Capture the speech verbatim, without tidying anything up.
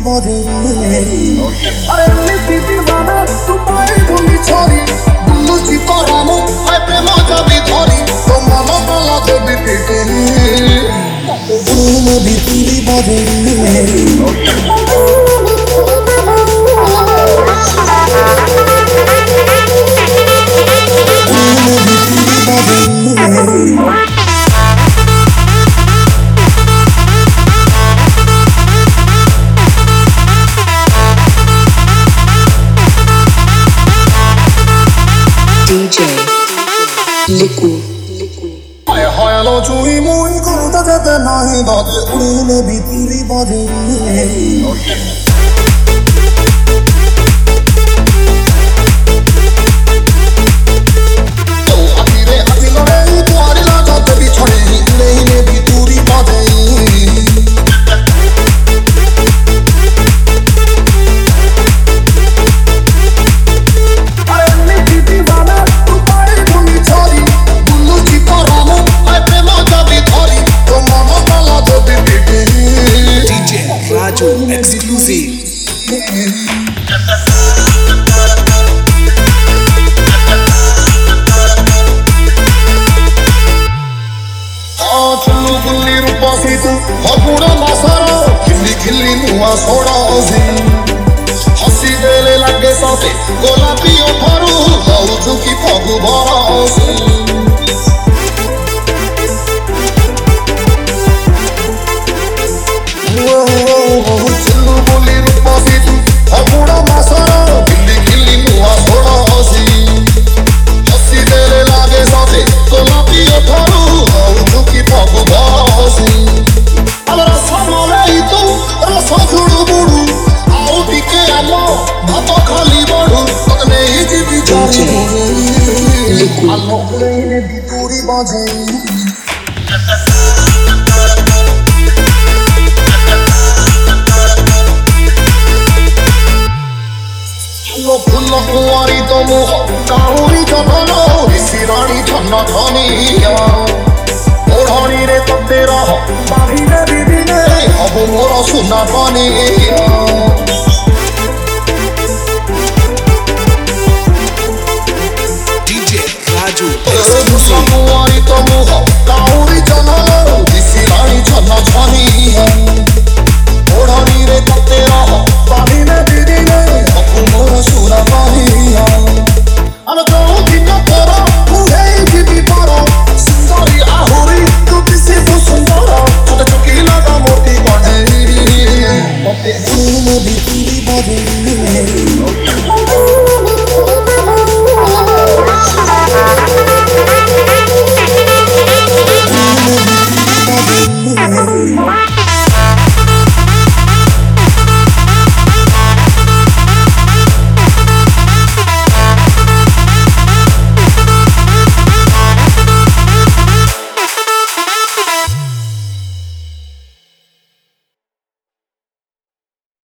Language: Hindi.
बजे अरे लिखी दीवाना तुम्हारी भूमि छोरी बुल्लू जी परामो मैं प्रेम जबी धोरी तो मन कला जबी पिटे तुम भी पूरी बजे D J Liku हाय हाय लो चुई मुई करता जाते नहीं बाजे उड़ने भी पूरी बाजे तो अतीरे अतीलों ही तुम्हारी लाजा तभी छोड़े उड़ने भी पूरी बाजे Exclusive. चलू गुल्ली रूपा सी तू हगुड़ा मासारा खिल्ली खिल्ली नुआ सोड़ा सी हसी देले लगे साथे गोलापी ओठारू लाऊ झुकी फागु भरा सी चलू गुल्ली रूपा सी तू हगुड़ा मासारा खिल्ली खिल्ली नुआ सोड़ा सी हसी देले लगे साथे गोलापी ओठारू लाऊ झुकी फागु भरा सी अब रसा माले तू रसा जुड़ू बुड़ू आओ दिखे आलो भातो खाली बढ़ू तने ही जीवी जानी आलो लेने दी पूरी बाजे लो फुल्लो कुंवारी तो मुह काहुरी जनो सिरानी छन्ना छानिया ओढ़ानी रे तब तेरा बाभी ने बीबी ने अब मोरा सुना पानी D J Raju Exclusive. कुंवारी तो मुह काहुरी जनो सिरानी छन्ना छानिया ओढ़ानी रे तब तेरा बाभी ने बीबी ने अब मोरा सुना पानी अन तो दिना तोरा मुझे ही भी पारो सुंदरी आहुरी तू किसी को सुंदरा छोटे चुकी लगा मोटी बने